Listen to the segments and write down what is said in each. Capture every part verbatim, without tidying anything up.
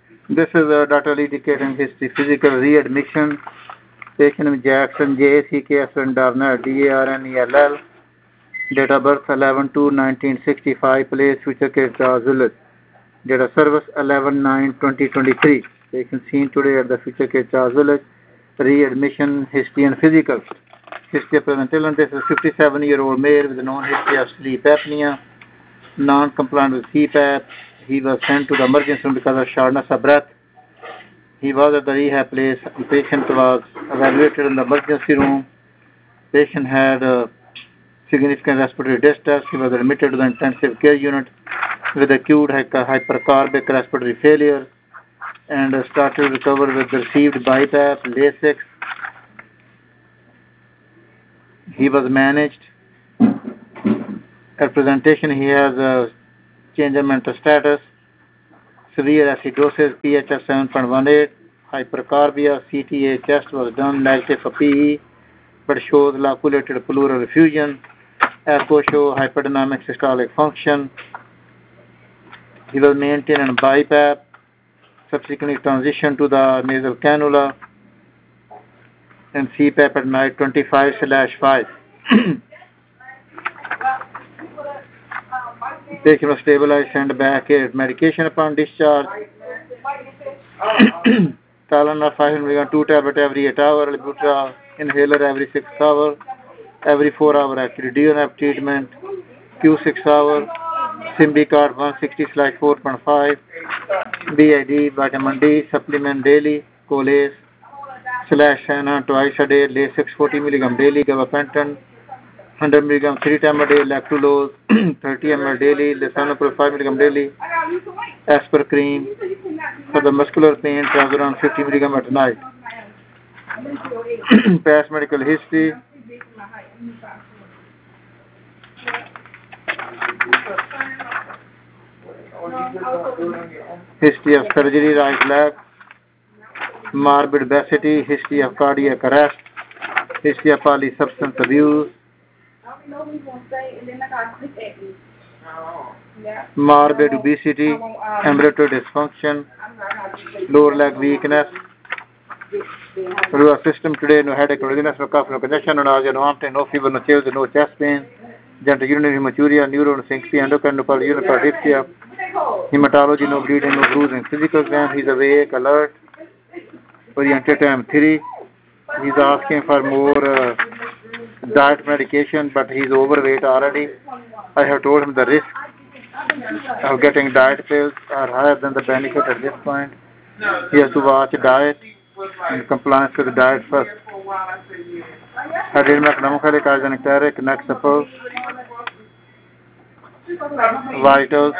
This is a data indicating history, physical readmission. Patient name Jackson, J A C K S N Darnell, D A R N E L L. Date of birth eleven two nineteen sixty-five. Place Future Care Charles Village. Date of service eleven nine twenty twenty-three. Patient seen today at the Future Care Charles Village. Readmission, history and physical. History of present illness. This is a fifty-seven year old male with a known history of sleep apnea, non-compliant with C PAP. He was sent to the emergency room because of shortness of breath. He was at the rehab place. The patient was evaluated in the emergency room. Patient had uh, significant respiratory distress. He was admitted to the intensive care unit with acute hypercarbic respiratory failure and uh, started to recover with received BiPAP, Lasix. He was managed. At presentation, he has a change in mental status, severe acidosis, P H of seven point one eight, hypercarbia, C T A test was done, negative for P E, but shows loculated pleural effusion, echo show hyperdynamic systolic function. He was maintained in BiPAP, subsequently transitioned to the nasal cannula and C PAP at night twenty-five slash five. Patient was stabilized, sent back here. Medication upon discharge. Tylenol five hundred milligrams, two tablets every eight hours. Albuterol inhaler every six hours. Every four hours actually. D N F treatment. Q six hours. Symbicort one sixty slash four point five. B I D, vitamin D, supplement daily. Colase slash Shanna twice a day. Lasix forty milligrams daily. Gabapentin one hundred milligrams three times a day, lactulose thirty milliliters daily, lisinopril five milligrams daily, aspirin cream. For the muscular pain, trazodone fifty milligrams at night. Past medical history. History of surgery, right leg. Morbid obesity, history of cardiac arrest, history of polysubstance abuse. Morbid obesity, ambulatory dysfunction, lower leg weakness. Through our system today, no headache, no dizziness, no cough, no congestion, no nausea, no arm pain, no fever, no chills, no chest pain, genitourinary hematuria, neuronopsyncopia, endocrine neuropathy, hematology, no bleeding, no bruising. Physical exam, he's awake, alert, oriented time three. He's asking for more uh, diet medication, but he's overweight already. I have told him the risk of getting diet pills are higher than the benefit at this point. He has to watch diet and compliance with the diet first. Hydromac, arsenic, Nexapol, vitals.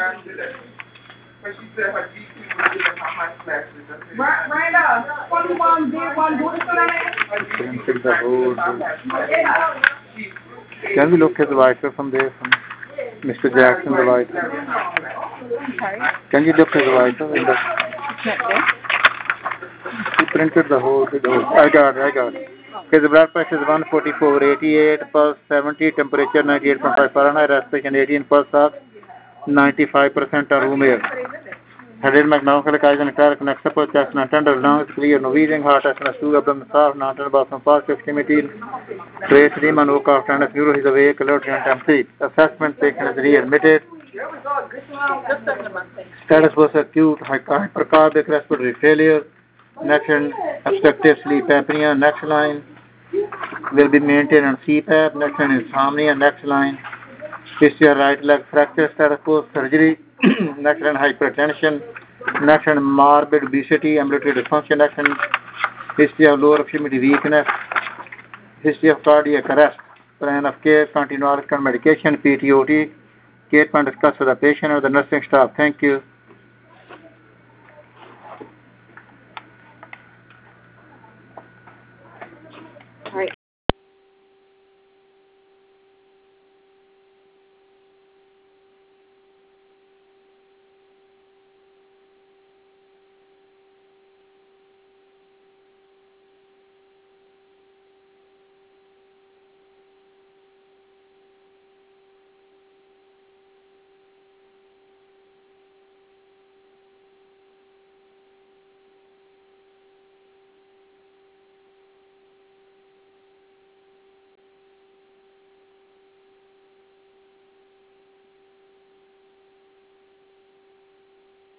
Can we look at the vital from there, from Mister Jackson, the vital? Can you look at the vital? In the... He printed the whole, the whole. I got it, I got it. His blood pressure is one forty-four over eighty-eight, pulse seventy, temperature ninety-eight point five Fahrenheit, respiration eighteen, pulse ox ninety-five percent are room air. Headache, magnophilic, eyes and cleric, Nexapol, chest and tender, lungs clear, no wheezing, heart, S N S two, abdomen soft, non-tender bathroom positive, extremity, trace edema, no cough, tenderness, neuro, he's awake, alert, and temp assessment, patient is readmitted. Status was acute hypercarbic respiratory failure. Next line, obstructive sleep apnea. Next line will be maintained on C PAP. Next line, insomnia. Next line, history of right leg fracture, status quo, surgery. Next line, hypertension. Next line, morbid obesity, ambulatory dysfunction. Next line, history of lower extremity weakness. History of cardiac arrest. Plan of care, continuous medication, P T O T. Care plan discussed with the patient or the nursing staff. Thank you.